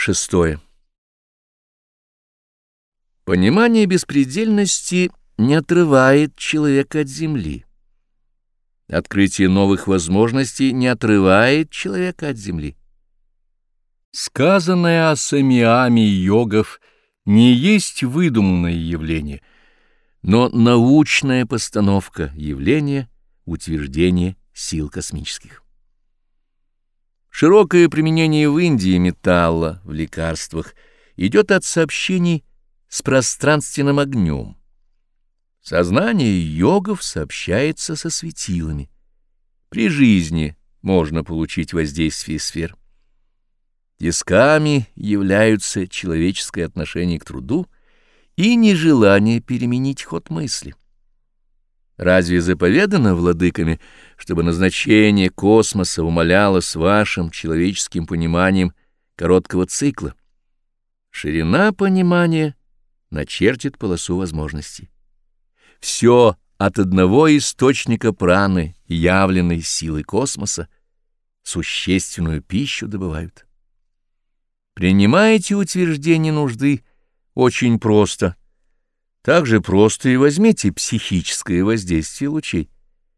Шестое. Понимание беспредельности не отрывает человека от земли. Открытие новых возможностей не отрывает человека от земли. Сказанное о самиаме йогов не есть выдуманное явление, но научная постановка явления, утверждение сил космических. Широкое применение в Индии металла в лекарствах идет от сообщений с пространственным огнем. Сознание йогов сообщается со светилами. При жизни можно получить воздействие сфер. Тисками являются человеческое отношение к труду и нежелание переменить ход мысли. Разве заповедано владыками, чтобы назначение космоса умалялось вашим человеческим пониманием короткого цикла? Ширина понимания начертит полосу возможностей. Все от одного источника праны, явленной силой космоса, существенную пищу добывают. Принимайте утверждение нужды очень просто. Так же просто и возьмите психическое воздействие лучей.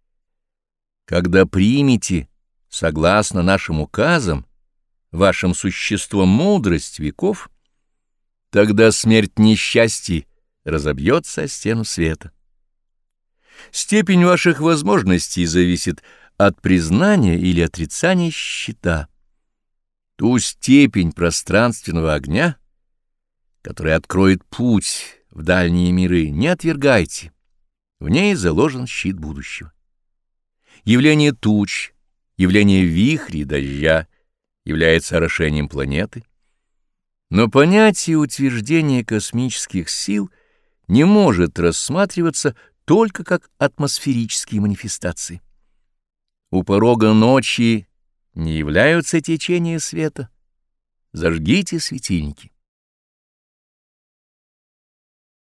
Когда примете, согласно нашим указам, вашим существом мудрость веков, тогда смерть несчастий разобьется о стену света. Степень ваших возможностей зависит от признания или отрицания щита. Ту степень пространственного огня, которая откроет путь в дальние миры, не отвергайте. В ней заложен щит будущего. Явление туч, явление вихрей, дождя является орошением планеты. Но понятие утверждения космических сил не может рассматриваться только как атмосферические манифестации. У порога ночи не являются течения света. Зажгите светильники.